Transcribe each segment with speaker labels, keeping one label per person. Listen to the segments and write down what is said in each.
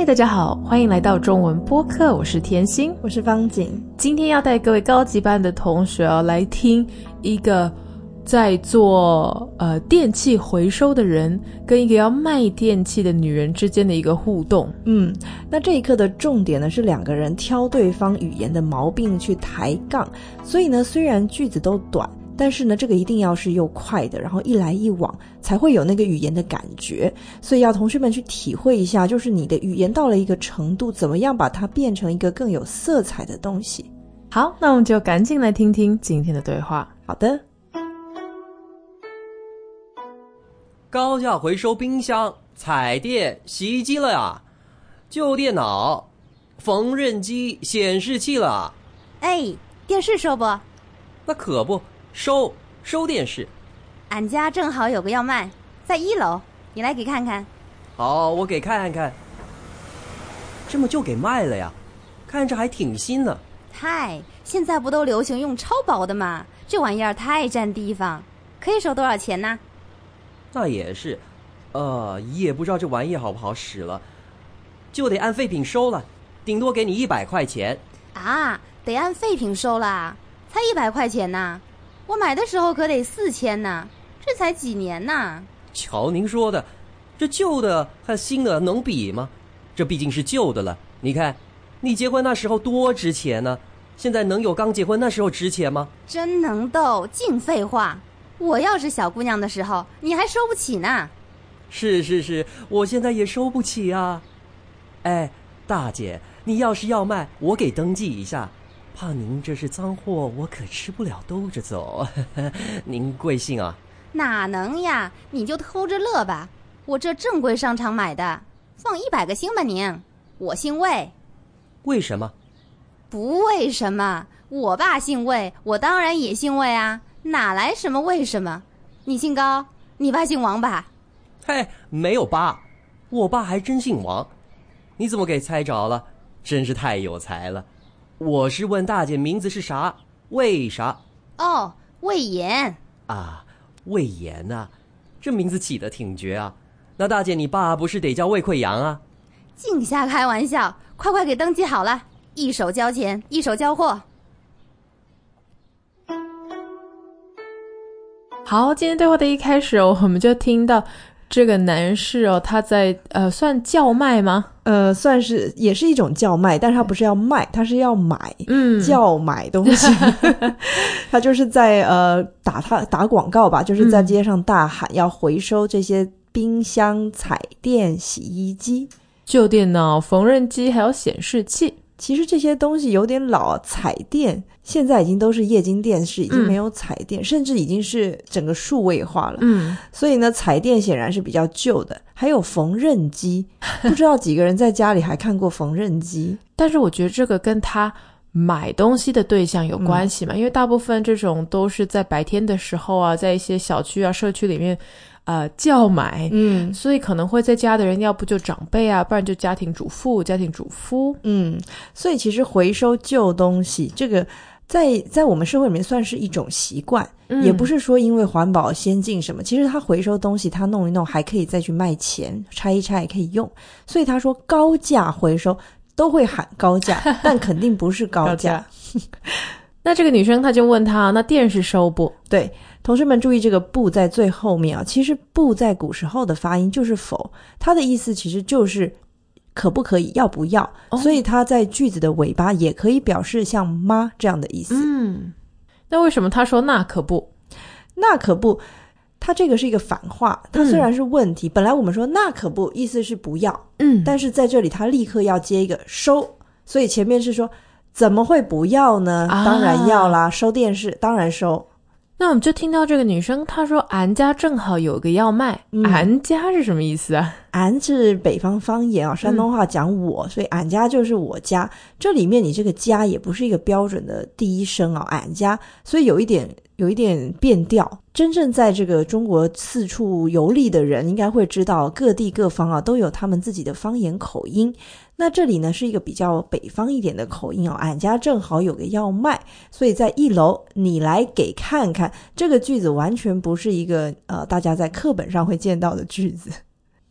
Speaker 1: 嗨，大家好，欢迎来到中文播客，我是甜心，
Speaker 2: 我是方景。
Speaker 1: 今天要带各位高级班的同学来听一个在做电器回收的人跟一个要卖电器的女人之间的一个互动。
Speaker 2: 那这一课的重点呢是两个人挑对方语言的毛病去抬杠，所以呢虽然句子都短，但是呢这个一定要是又快的，然后一来一往才会有那个语言的感觉，所以要同学们去体会一下，就是你的语言到了一个程度，怎么样把它变成一个更有色彩的东西。
Speaker 1: 好，那我们就赶紧来听听今天的对话。
Speaker 2: 好的。
Speaker 3: 高价回收冰箱、彩电、洗衣机了呀，旧电脑、缝纫机、显示器了。
Speaker 4: 哎，电视收不？
Speaker 3: 那可不，收电视。
Speaker 4: 俺家正好有个要卖，在1楼，你来给看看。
Speaker 3: 好，我给看看。这么就给卖了呀？看着还挺新呢。
Speaker 4: 嗨，现在不都流行用超薄的吗？这玩意儿太占地方。可以收多少钱呢？
Speaker 3: 那也是，也不知道这玩意好不好使了，就得按废品收了，顶多给你100块钱。
Speaker 4: 啊，得按废品收啦，才100块钱呢，我买的时候可得4000呢，这才几年呢。
Speaker 3: 瞧您说的，这旧的和新的能比吗？这毕竟是旧的了。你看，你结婚那时候多值钱呢，现在能有刚结婚那时候值钱吗？
Speaker 4: 真能逗，净废话。我要是小姑娘的时候，你还收不起呢。
Speaker 3: 是，我现在也收不起啊。哎，大姐，你要是要卖，我给登记一下，怕您这是脏货，我可吃不了兜着走。您贵姓啊？
Speaker 4: 哪能呀，你就偷着乐吧，我这正规商场买的，放100个星吧您。我姓魏。
Speaker 3: 为什么？
Speaker 4: 不为什么，我爸姓魏，我当然也姓魏啊，哪来什么为什么？你姓高，你爸姓王吧？
Speaker 3: 嘿，没有爸，我爸还真姓王。你怎么给猜着了？真是太有才了。我是问大姐名字是啥？魏啥？
Speaker 4: 哦，魏延
Speaker 3: 啊，魏延啊，这名字起得挺绝啊。那大姐你爸不是得叫魏溃阳啊？
Speaker 4: 净瞎开玩笑，快给登记好了，一手交钱一手交货。
Speaker 1: 好，今天对话的一开始我们就听到这个男士他在算叫卖吗？
Speaker 2: 算是也是一种叫卖，但是他不是要卖，他是要买，叫买东西。他就是在打广告吧，就是在街上大喊要回收这些冰箱、彩电、洗衣机、
Speaker 1: 旧电脑、缝纫机还有显示器。
Speaker 2: 其实这些东西有点老，彩电现在已经都是液晶电视，已经没有彩电，甚至已经是整个数位化了。所以呢，彩电显然是比较旧的。还有缝纫机，不知道几个人在家里还看过缝纫机。
Speaker 1: 但是我觉得这个跟他买东西的对象有关系嘛，因为大部分这种都是在白天的时候啊，在一些小区啊、社区里面叫买，所以可能会在家的人要不就长辈啊，不然就家庭主妇、家庭主夫。
Speaker 2: 所以其实回收旧东西这个在我们社会里面算是一种习惯，也不是说因为环保先进什么，其实他回收东西他弄一弄还可以再去卖钱，拆一拆也可以用。所以他说高价回收都会喊高价，但肯定不是高价。
Speaker 1: 那这个女生她就问他，那电视收不？
Speaker 2: 对，同学们注意这个不在最后面啊，其实不在古时候的发音就是否，它的意思其实就是可不可以，要不要，所以它在句子的尾巴也可以表示像妈这样的意思。
Speaker 1: 那为什么他说那可不？
Speaker 2: 那可不，它这个是一个反话，它虽然是问题，本来我们说那可不意思是不要，但是在这里它立刻要接一个收，所以前面是说怎么会不要呢？当然要啦，收电视当然收。
Speaker 1: 那我们就听到这个女生她说俺家正好有个要卖，俺家是什么意思啊？
Speaker 2: 俺是北方方言啊，山东话讲我，所以俺家就是我家。这里面你这个家也不是一个标准的第一声啊，俺家，所以有一点变调。真正在这个中国四处游历的人应该会知道，各地各方啊都有他们自己的方言口音。那这里呢是一个比较北方一点的口音哦，俺家正好有个要卖，所以在1楼你来给看看，这个句子完全不是一个大家在课本上会见到的句子。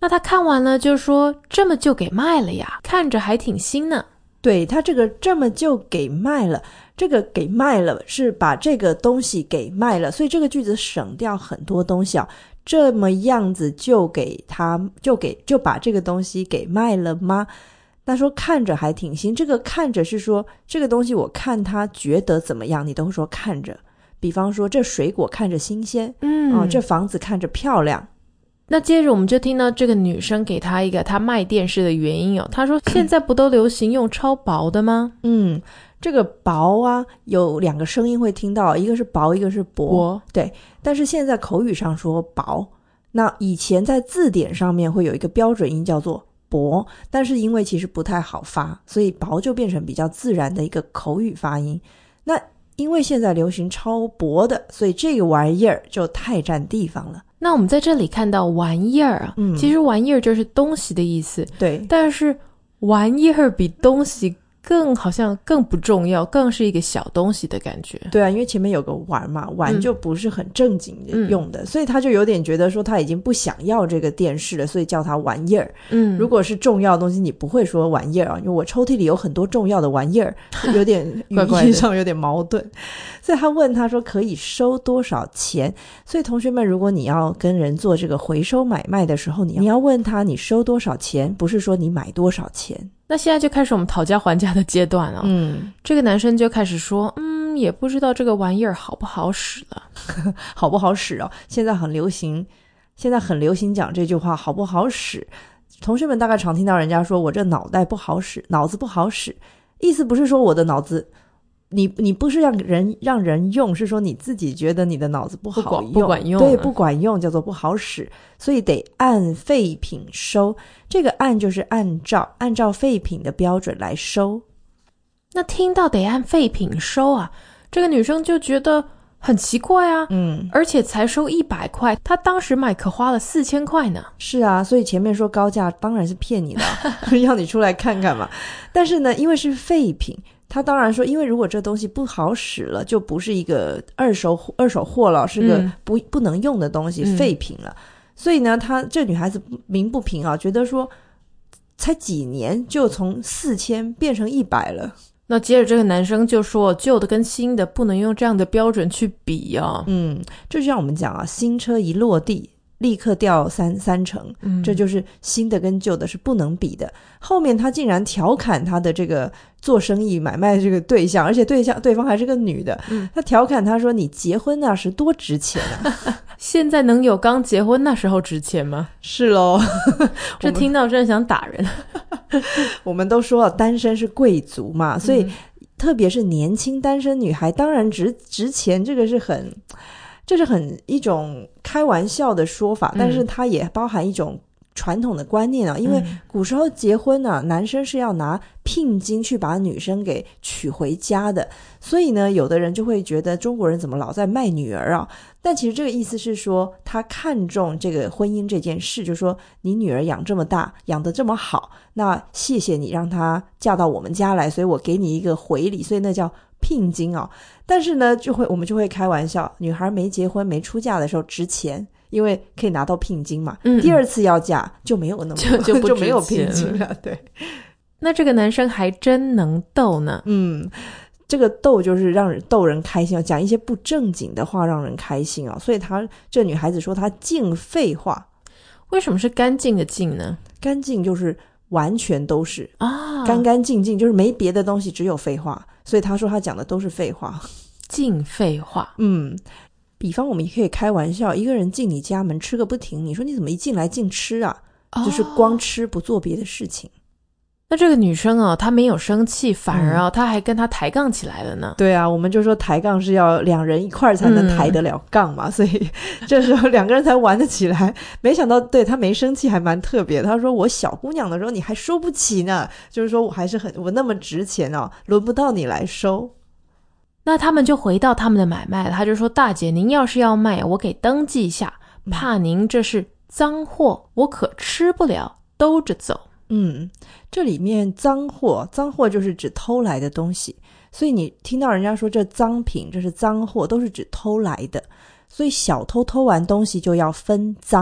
Speaker 1: 那他看完了就说这么就给卖了呀，看着还挺新呢。
Speaker 2: 对，他这个这么就给卖了，这个给卖了是把这个东西给卖了，所以这个句子省掉很多东西啊。这么样子就给他就把这个东西给卖了吗？他说看着还挺新，这个看着是说这个东西我看他觉得怎么样，你都会说看着。比方说这水果看着新鲜，这房子看着漂亮。
Speaker 1: 那接着我们就听到这个女生给他一个她卖电视的原因哦，她说现在不都流行用超薄的吗？
Speaker 2: 这个薄啊有2个声音会听到，一个是薄，一个是薄，对，但是现在口语上说薄，那以前在字典上面会有一个标准音叫做薄，但是因为其实不太好发，所以薄就变成比较自然的一个口语发音。那因为现在流行超薄的，所以这个玩意儿就太占地方了。
Speaker 1: 那我们在这里看到玩意儿啊，其实玩意儿就是东西的意思，
Speaker 2: 对，
Speaker 1: 但是玩意儿比东西好像更不重要，更是一个小东西的感觉。
Speaker 2: 对啊，因为前面有个玩嘛，玩就不是很正经用的，所以他就有点觉得说他已经不想要这个电视了，所以叫他玩意儿。如果是重要的东西你不会说玩意儿啊，因为我抽屉里有很多重要的玩意儿，有点语义上有点矛盾。所以他问他说可以收多少钱。所以同学们，如果你要跟人做这个回收买卖的时候，你要问他你收多少钱，不是说你买多少钱。
Speaker 1: 那现在就开始我们讨价还价的阶段了。这个男生就开始说也不知道这个玩意儿好不好使了。
Speaker 2: 好不好使哦，现在很流行讲这句话，好不好使。同学们大概常听到人家说我这脑袋不好使，脑子不好使，意思不是说我的脑子你不是让人用，是说你自己觉得你的脑子不好用，
Speaker 1: 不管用，
Speaker 2: 对，不管用叫做不好使，所以得按废品收。这个按就是按照废品的标准来收。
Speaker 1: 那听到得按废品收啊，这个女生就觉得很奇怪啊，而且才收100块，她当时买可花了4000块呢。
Speaker 2: 是啊，所以前面说高价当然是骗你的要你出来看看嘛。但是呢，因为是废品，他当然说因为如果这东西不好使了，就不是一个二手货了，是个不能用的东西，废品了。所以呢，这女孩子鸣不平啊，觉得说才几年就从4000变成100了。
Speaker 1: 那接着这个男生就说旧的跟新的不能用这样的标准去比啊。
Speaker 2: 这就像我们讲啊，新车一落地立刻掉三成，这就是新的跟旧的是不能比的。后面他竟然调侃他的这个做生意买卖这个对象，而且对方还是个女的，他调侃他说你结婚那时多值钱啊
Speaker 1: 现在能有刚结婚那时候值钱吗？
Speaker 2: 是咯
Speaker 1: 这听到真的想打人
Speaker 2: 我们都说单身是贵族嘛，所以特别是年轻单身女孩当然值钱，这是很一种开玩笑的说法，但是它也包含一种传统的观念啊。因为古时候结婚啊，男生是要拿聘金去把女生给娶回家的，所以呢，有的人就会觉得中国人怎么老在卖女儿啊？但其实这个意思是说，他看重这个婚姻这件事，就是说你女儿养这么大，养得这么好，那谢谢你让她嫁到我们家来，所以我给你一个回礼，所以那叫聘金啊。但是呢，我们就会开玩笑，女孩没结婚没出嫁的时候值钱，因为可以拿到聘金嘛。第二次要嫁就没有那么就没有聘金了。对，
Speaker 1: 那这个男生还真能逗呢。
Speaker 2: 这个逗就是逗人开心，讲一些不正经的话让人开心啊。所以这女孩子说她净废话。
Speaker 1: 为什么是干净的净呢？
Speaker 2: 干净就是完全都是干干净净，就是没别的东西，只有废话。所以她说她讲的都是废话，净
Speaker 1: 废话。
Speaker 2: 比方我们也可以开玩笑，一个人进你家门吃个不停，你说你怎么一进来净吃啊？就是光吃不做别的事情。
Speaker 1: 那这个女生啊，她没有生气，反而啊，她还跟他抬杠起来了呢。
Speaker 2: 对啊，我们就说抬杠是要两人一块儿才能抬得了杠嘛，所以这时候两个人才玩得起来。没想到对她没生气还蛮特别的，她说我小姑娘的时候你还收不起呢，就是说我那么值钱哦，轮不到你来收。
Speaker 1: 那他们就回到他们的买卖了，他就说大姐您要是要卖，我给登记一下，怕您这是脏货，我可吃不了，兜着走。
Speaker 2: 这里面脏货就是指偷来的东西，所以你听到人家说这赃品，这是脏货，都是指偷来的。所以小偷偷完东西就要分赃，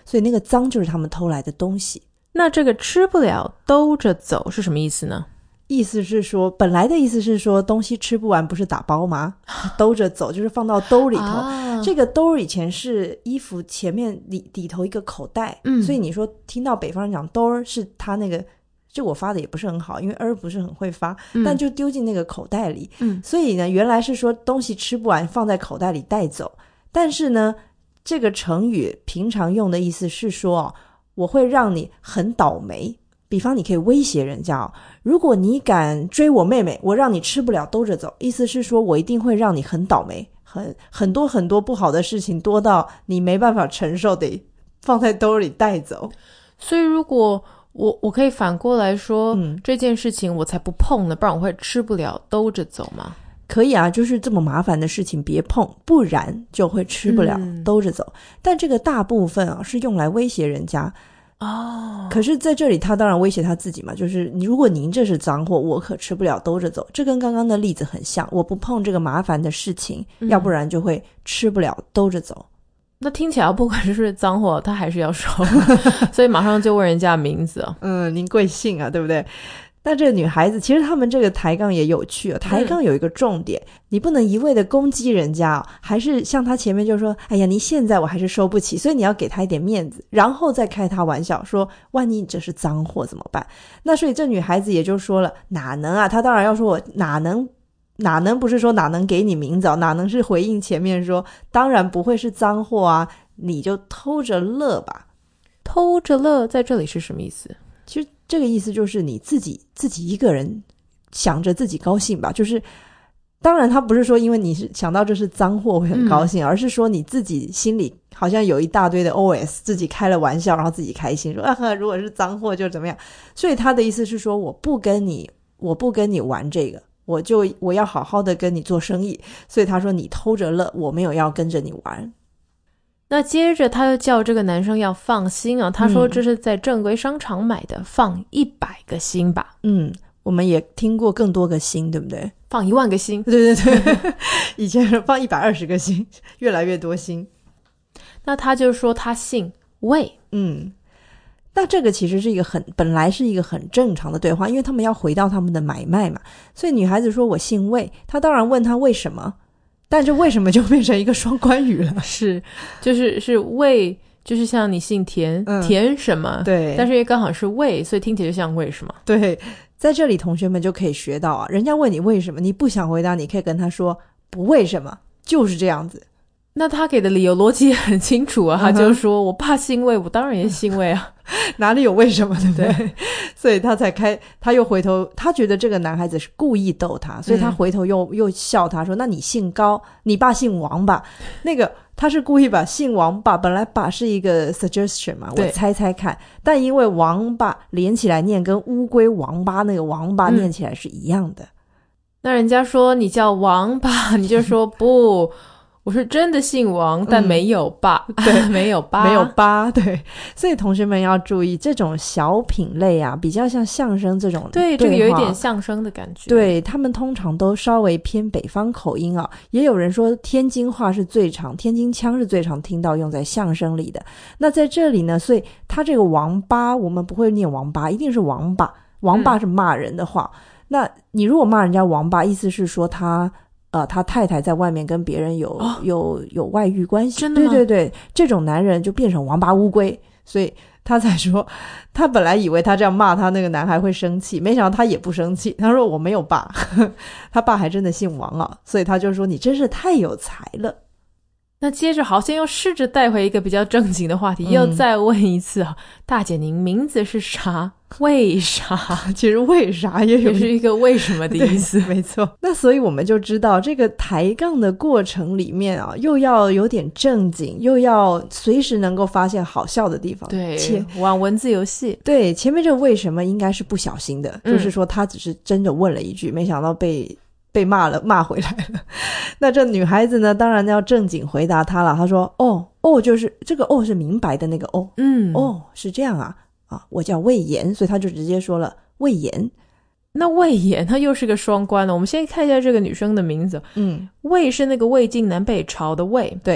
Speaker 2: 所以那个脏就是他们偷来的东西。
Speaker 1: 那这个吃不了兜着走是什么意思呢？
Speaker 2: 意思是说，本来的意思是说东西吃不完不是打包吗？兜着走就是放到兜里头，这个兜以前是衣服前面里头一个口袋，所以你说听到北方人讲兜是他那个，这我发的也不是很好，因为不是很会发，但就丢进那个口袋里，所以呢原来是说东西吃不完放在口袋里带走，但是呢这个成语平常用的意思是说我会让你很倒霉，比方你可以威胁人家如果你敢追我妹妹，我让你吃不了兜着走，意思是说我一定会让你很倒霉，很多很多不好的事情，多到你没办法承受，得放在兜里带走。
Speaker 1: 所以如果我可以反过来说，这件事情我才不碰呢，不然我会吃不了兜着走吗？
Speaker 2: 可以啊，就是这么麻烦的事情别碰，不然就会吃不了兜着走。但这个大部分是用来威胁人家可是在这里他当然威胁他自己嘛，就是如果您这是脏货，我可吃不了兜着走。这跟刚刚的例子很像，我不碰这个麻烦的事情，要不然就会吃不了兜着走。
Speaker 1: 那听起来不管是脏货他还是要收所以马上就问人家名字
Speaker 2: 您贵姓啊，对不对？那这个女孩子其实他们这个抬杠也有趣抬杠有一个重点，你不能一味的攻击人家还是像他前面就说哎呀你现在我还是收不起，所以你要给他一点面子，然后再开他玩笑说万一这是脏货怎么办。那所以这女孩子也就说了哪能啊，她当然要说我哪能不是说哪能给你名字哪能是回应前面说当然不会是脏货啊，你就偷着乐吧。
Speaker 1: 偷着乐在这里是什么意思？
Speaker 2: 其实这个意思就是你自己一个人想着自己高兴吧，就是当然他不是说因为你是想到这是脏货会很高兴，而是说你自己心里好像有一大堆的 OS， 自己开了玩笑然后自己开心说如果是脏货就怎么样。所以他的意思是说我不跟你玩这个，我要好好的跟你做生意，所以他说你偷着乐，我没有要跟着你玩。
Speaker 1: 那接着他又叫这个男生要放心他说这是在正规商场买的，放100个心吧。
Speaker 2: 我们也听过更多个心，对不对？
Speaker 1: 放1万个心。
Speaker 2: 对对对以前是放120个心，越来越多心。
Speaker 1: 那他就说他姓魏。
Speaker 2: 那这个其实是本来是一个很正常的对话，因为他们要回到他们的买卖嘛，所以女孩子说我姓魏，他当然问他为什么，但是为什么就变成一个双关语了？
Speaker 1: 是魏，就是像你姓田，田什么？对，但是也刚好是魏，所以听起来就像为什么？
Speaker 2: 对，在这里同学们就可以学到人家问你为什么，你不想回答，你可以跟他说不为什么，就是这样子。
Speaker 1: 那他给的理由逻辑也很清楚他就说我爸姓魏，我当然也姓魏
Speaker 2: 哪里有为什么，对不对？所以他又回头，他觉得这个男孩子是故意逗他，所以他回头又笑他说那你姓高，你爸姓王吧。那个他是故意把姓王爸，本来爸是一个 suggestion 嘛，我猜猜看，但因为王爸连起来念跟乌龟王八那个王八念起来是一样的。
Speaker 1: 那人家说你叫王爸，你就说不，我是真的姓王，但没有爸。对，没有爸。
Speaker 2: 对，所以同学们要注意这种小品类比较像相声这种
Speaker 1: 对这个有一点相声的感觉。
Speaker 2: 对，他们通常都稍微偏北方口音也有人说天津话是最常，天津腔是最常听到用在相声里的。那在这里呢，所以他这个王八我们不会念王八，一定是王八。王八是骂人的话，那你如果骂人家王八，意思是说他太太在外面跟别人有外遇关系。
Speaker 1: 真的吗？
Speaker 2: 对对对，这种男人就变成王八乌龟，所以他才说他本来以为他这样骂他那个男孩会生气，没想到他也不生气，他说我没有爸他爸还真的姓王所以他就说你真是太有才了。
Speaker 1: 那接着好像又试着带回一个比较正经的话题，又再问一次大姐您名字是啥？为啥？
Speaker 2: 其实为啥也
Speaker 1: 是一个为什么的意思。
Speaker 2: 没错。那所以我们就知道这个抬杠的过程里面又要有点正经，又要随时能够发现好笑的地方。
Speaker 1: 对，玩文字游戏。
Speaker 2: 对，前面这个为什么应该是不小心的，就是说他只是真的问了一句，没想到被骂回来了。那这女孩子呢当然要正经回答他了，她说就是这个是明白的那个是这样我叫魏延，所以他就直接说了魏延。
Speaker 1: 那魏延他又是个双关了。我们先看一下这个女生的名字魏是那个魏晋南北朝的魏，
Speaker 2: 对，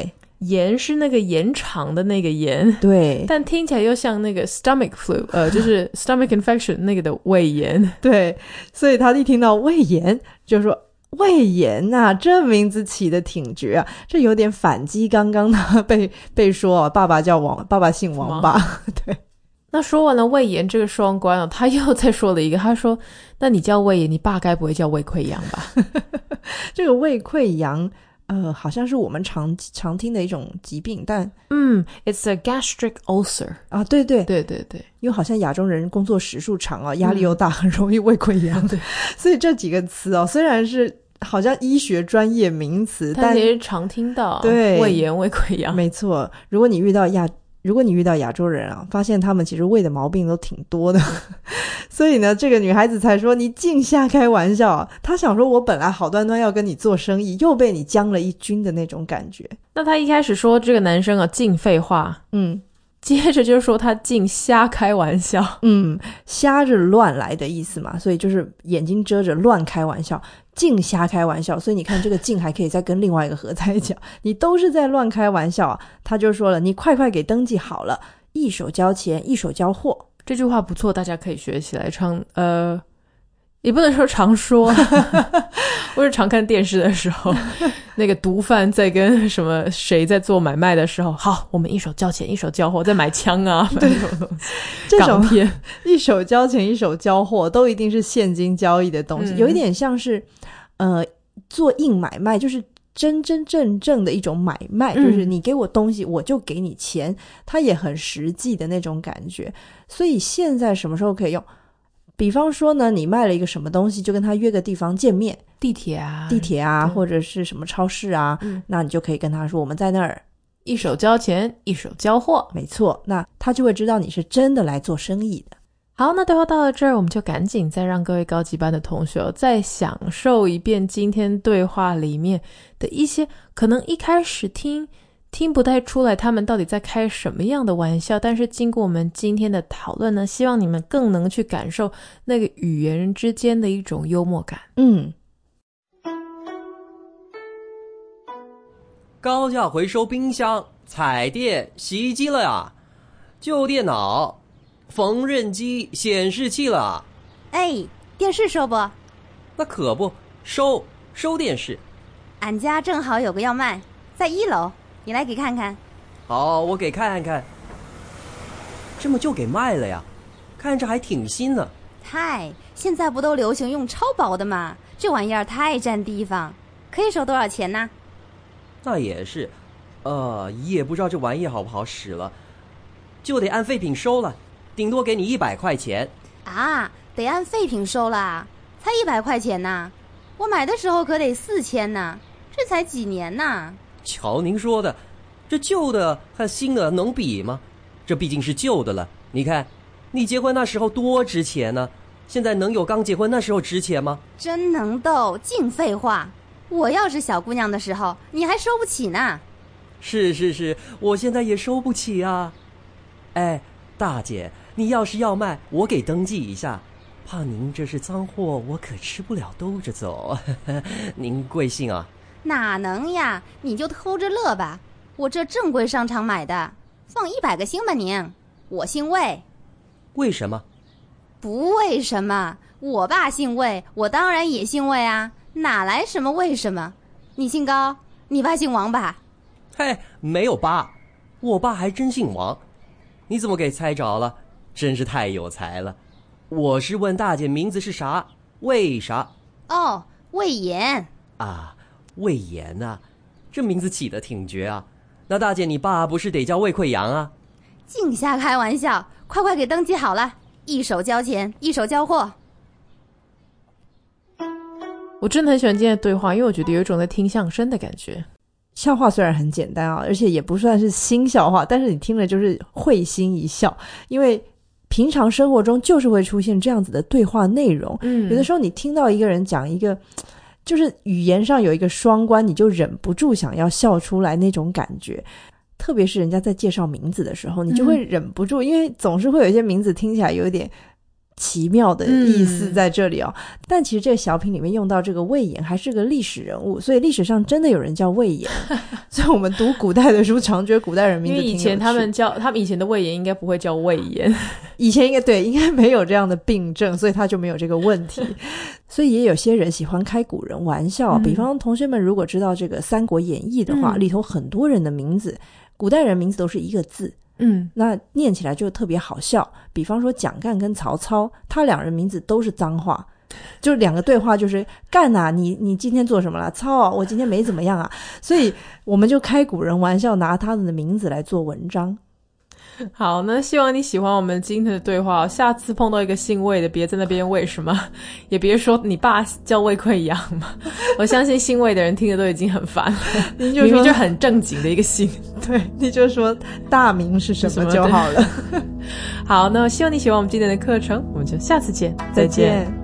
Speaker 1: 延是那个延长的那个延，
Speaker 2: 对，
Speaker 1: 但听起来又像那个 stomach flu， 就是 stomach infection 那个的胃炎。
Speaker 2: 对，所以他一听到胃炎就说胃炎啊，这名字起的挺绝啊，这有点反击刚刚的被说爸爸姓王吧。对，
Speaker 1: 那说完了胃炎这个双关他又再说了一个，他说那你叫胃炎，你爸该不会叫胃溃疡吧？
Speaker 2: 这个胃溃疡好像是我们常听的一种疾病，但
Speaker 1: it's a gastric ulcer
Speaker 2: 啊，对对
Speaker 1: 对对对，
Speaker 2: 因为好像亚洲人工作时数长啊，压力又大，很容易胃溃疡。对，所以这几个词虽然是好像医学专业名词，但
Speaker 1: 也是常听到。
Speaker 2: 对，
Speaker 1: 胃炎、胃溃疡，
Speaker 2: 没错。如果你遇到亚洲人啊，发现他们其实胃的毛病都挺多的。所以呢，这个女孩子才说你净瞎开玩笑啊。她想说我本来好端端要跟你做生意，又被你将了一军的那种感觉。
Speaker 1: 那她一开始说这个男生净废话，接着就说他净瞎开玩笑，
Speaker 2: 瞎着乱来的意思嘛，所以就是眼睛遮着乱开玩笑，净瞎开玩笑。所以你看这个净还可以再跟另外一个合在一起，你都是在乱开玩笑啊。他就说了，你快快给登记好了，一手交钱一手交货。
Speaker 1: 这句话不错，大家可以学起来也不能说常说或者常看电视的时候那个毒贩在跟什么谁在做买卖的时候，好，我们一手交钱一手交货，在买枪啊买这种东西，
Speaker 2: 这种
Speaker 1: 港片
Speaker 2: 一手交钱一手交货都一定是现金交易的东西，有一点像是做硬买卖，就是真正的一种买卖，就是你给我东西我就给你钱，它也很实际的那种感觉。所以现在什么时候可以用？比方说呢，你卖了一个什么东西，就跟他约个地方见面，地铁啊或者是什么超市啊，那你就可以跟他说我们在那儿
Speaker 1: 一手交钱一手交货。
Speaker 2: 没错，那他就会知道你是真的来做生意的。
Speaker 1: 好，那对话到了这儿，我们就赶紧再让各位高级班的同学再享受一遍今天对话里面的一些可能一开始听不太出来他们到底在开什么样的玩笑，但是经过我们今天的讨论呢，希望你们更能去感受那个语言之间的一种幽默感。
Speaker 3: 高价回收冰箱、彩电、洗衣机了呀，旧电脑、缝纫机、显示器了。
Speaker 4: 哎，电视收不？
Speaker 3: 那可不，收电视。
Speaker 4: 俺家正好有个要卖，在1楼，你来给看看。
Speaker 3: 好，我给看看。这么就给卖了呀？看着还挺新呢。
Speaker 4: 现在不都流行用超薄的吗？这玩意儿太占地方。可以收多少钱呢？
Speaker 3: 那也是，也不知道这玩意好不好使了，就得按废品收了，顶多给你100块钱。
Speaker 4: 啊，得按废品收啦，才100块钱呢。我买的时候可得4000呢，这才几年呢。
Speaker 3: 瞧您说的，这旧的和新的能比吗？这毕竟是旧的了。你看，你结婚那时候多值钱呢，现在能有刚结婚那时候值钱吗？
Speaker 4: 真能逗，净废话。我要是小姑娘的时候，你还收不起呢。
Speaker 3: 是，我现在也收不起啊。哎，大姐，你要是要卖，我给登记一下，怕您这是脏货，我可吃不了兜着走。您贵姓啊？
Speaker 4: 哪能呀，你就偷着乐吧。我这正规商场买的，放100个星吧您。我姓魏。
Speaker 3: 为什么？
Speaker 4: 不为什么，我爸姓魏，我当然也姓魏啊，哪来什么为什么？你姓高，你爸姓王吧？
Speaker 3: 嘿，没有爸，我爸还真姓王。你怎么给猜着了？真是太有才了。我是问大姐名字是啥？魏啥？
Speaker 4: 哦，魏延
Speaker 3: 啊，魏延啊，这名字起得挺绝啊。那大姐你爸不是得叫魏溃疡啊？
Speaker 4: 净瞎开玩笑，快快给登记好了，一手交钱一手交货。
Speaker 1: 我真的很喜欢今天的对话，因为我觉得有一种在听相声的感觉。
Speaker 2: 笑话虽然很简单啊，而且也不算是新笑话，但是你听了就是会心一笑，因为平常生活中就是会出现这样子的对话内容。有的时候你听到一个人讲一个就是语言上有一个双关，你就忍不住想要笑出来那种感觉。特别是人家在介绍名字的时候，你就会忍不住，因为总是会有一些名字听起来有点奇妙的意思在这里哦。但其实这个小品里面用到这个魏延还是个历史人物，所以历史上真的有人叫魏延所以我们读古代的书常觉得古代人名字挺有趣，
Speaker 1: 因为以前他们以前的魏延应该不会叫魏延
Speaker 2: 以前应该没有这样的病症，所以他就没有这个问题所以也有些人喜欢开古人玩笑，比方同学们如果知道这个三国演义的话，里头很多人的名字古代人名字都是一个字，那念起来就特别好笑。比方说蒋干跟曹操，他两人名字都是脏话，就两个对话就是干啊，你今天做什么了？操啊，我今天没怎么样啊。所以我们就开古人玩笑，拿他们的名字来做文章。
Speaker 1: 好，那希望你喜欢我们今天的对话，下次碰到一个姓魏的，别在那边为什么，也别说你爸叫魏溃疡嘛。我相信姓魏的人听着都已经很烦了，明明就很正经的一个姓。
Speaker 2: 对，你就说大名是什么就好了。
Speaker 1: 好，那希望你喜欢我们今天的课程，我们就下次见，
Speaker 2: 再见。